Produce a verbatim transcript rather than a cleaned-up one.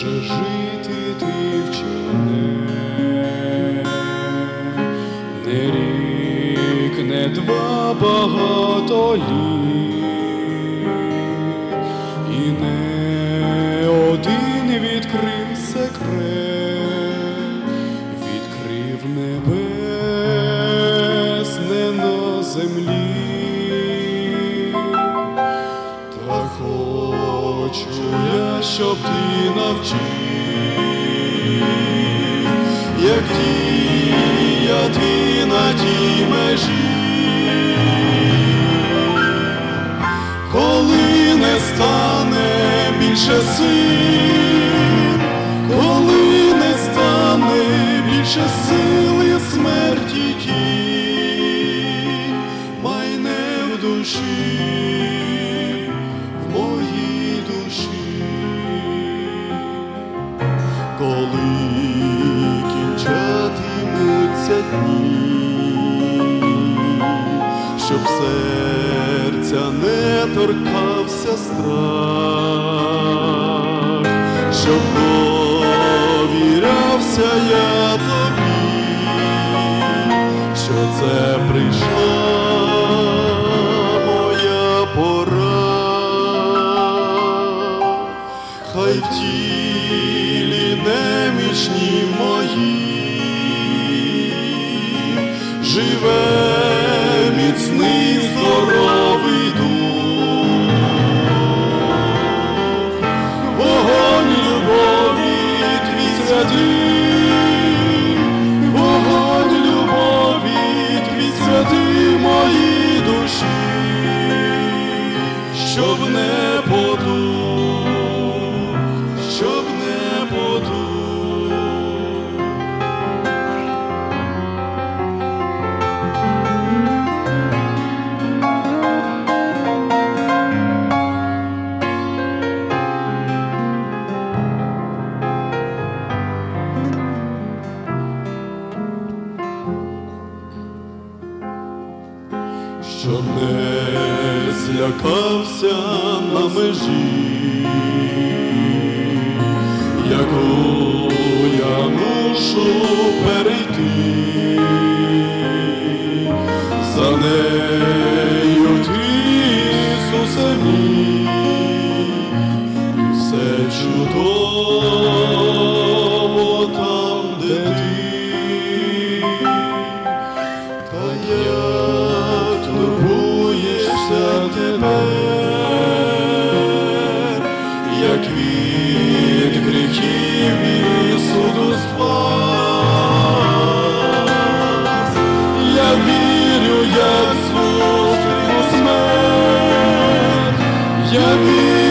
Боже, жити ти вчи мене, не рік, не два, багато літ, і не один відкрив секрет, відкрив небесне на землі. Та хочу я, щоб ти навчив, як діяти на тій межі, коли не стане більше сил, коли не стане більше сили смерті тій, майне в душі, в моїй душі. Коли кінчатимуться дні, щоб серця не торкався страх, щоб довірявся я тобі, що це прийшла моя пора. Хай в тілі немічні мої живе міцний здоровий дух, вогонь любові твій святий, вогонь любові твій святий моїй душі, щоб не потух, щоб не потух. Щоб не злякався на межі, яку я мушу перейти, за нею ти, Ісусе мій, і все чудово там, де ти. Та як турбуєшся тепер, як від гріхів і суду спас. Я вірю, як зустріну смерть, я вірю,